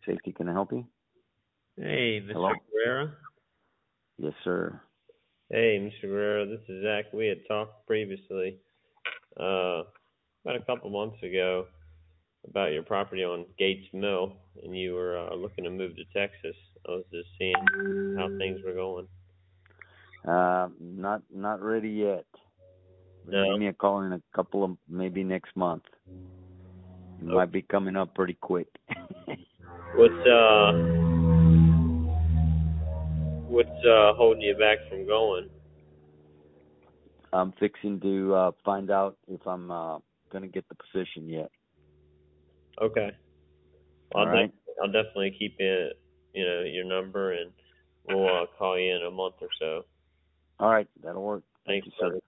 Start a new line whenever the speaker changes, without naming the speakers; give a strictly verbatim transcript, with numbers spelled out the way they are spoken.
Safety, can I help you?
Hey, mister
Hello?
Guerrero.
Yes, sir.
Hey, mister Guerrero. This is Zach. We had talked previously, uh, about a couple months ago, about your property on Gates Mill, and you were uh, looking to move to Texas. I was just seeing how things were going.
Uh, not not ready yet.
No.
Give me a call in a couple of maybe next month. It
Oh,
might be coming up pretty quick.
what's uh, what's uh holding you back from going?
I'm fixing to uh, find out if I'm uh, gonna get the position yet.
Okay. I'll
All right.
def- I'll definitely keep it, you know, your number, and we'll uh, call you in a month or so.
All right. That'll work. Thank
Thanks,
you, sir.
brother.